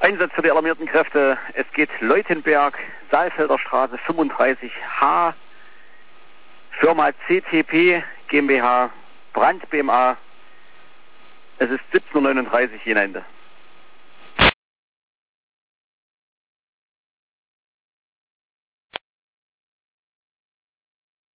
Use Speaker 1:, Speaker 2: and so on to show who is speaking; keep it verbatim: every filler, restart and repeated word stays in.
Speaker 1: Einsatz für die alarmierten Kräfte. Es geht Leutenberg, Saalfelder Straße fünfunddreißig H, Firma C T P GmbH, Brand B M A. Es ist siebzehn Uhr neununddreißig, jener Ende.